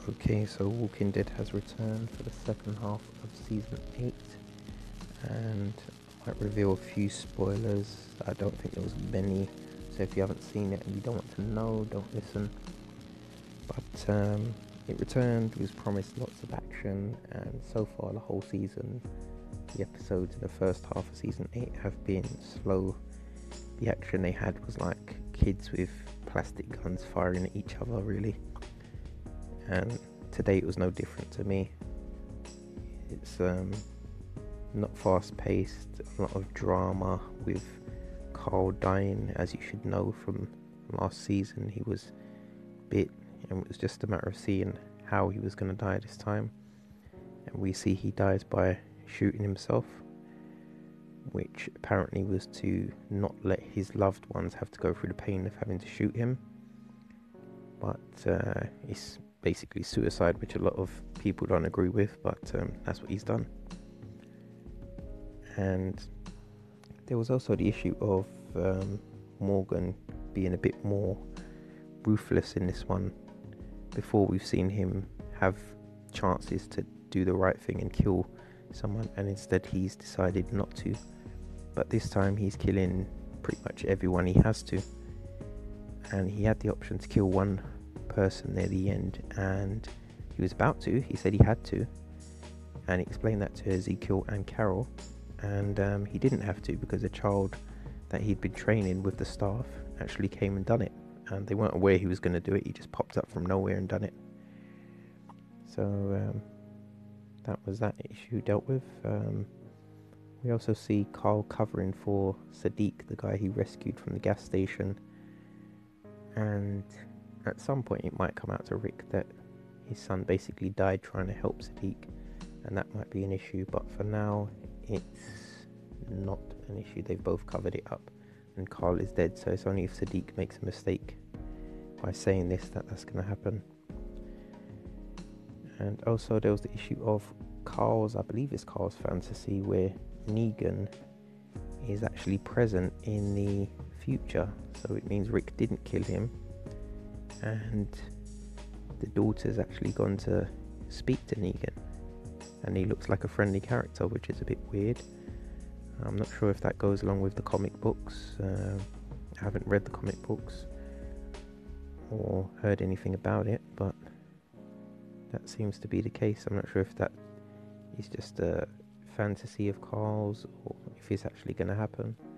Okay, so Walking Dead has returned for the second half of season 8, and I might reveal a few spoilers. I don't think there was many, so if you haven't seen it and you don't want to know, don't listen. But it returned, was promised lots of action, and so far the whole season, the episodes in the first half of season 8 have been slow. The action they had was like kids with plastic guns firing at each other, really. And today it was no different to me. It's not fast paced, a lot of drama with Carl dying. As you should know from last season, he was bit, and it was just a matter of seeing how he was going to die this time. And we see he dies by shooting himself, which apparently was to not let his loved ones have to go through the pain of having to shoot him. But it's basically suicide, which a lot of people don't agree with, but that's what he's done. And there was also the issue of Morgan being a bit more ruthless in this one. Before, we've seen him have chances to do the right thing and kill someone, and instead he's decided not to. But this time he's killing pretty much everyone he has to, and he had the option to kill one person near the end, and he was about to. He said he had to, and he explained that to Ezekiel and Carol, and he didn't have to because a child that he'd been training with the staff actually came and done it, and they weren't aware he was going to do it. He just popped up from nowhere and done it. So that was that issue dealt with. We also see Carl covering for Sadiq, the guy he rescued from the gas station, and at some point it might come out to Rick that his son basically died trying to help Sadiq, and that might be an issue, but for now it's not an issue. They've both covered it up, and Carl is dead, so it's only if Sadiq makes a mistake by saying this that's going to happen. And also there was the issue of Carl's, I believe it's Carl's fantasy, where Negan is actually present in the future, so it means Rick didn't kill him, and the daughter's actually gone to speak to Negan, and he looks like a friendly character, which is a bit weird. I'm not sure if that goes along with the comic books. I haven't read the comic books or heard anything about it, but that seems to be the case. I'm not sure if that is just a fantasy of Carl's or if it's actually going to happen.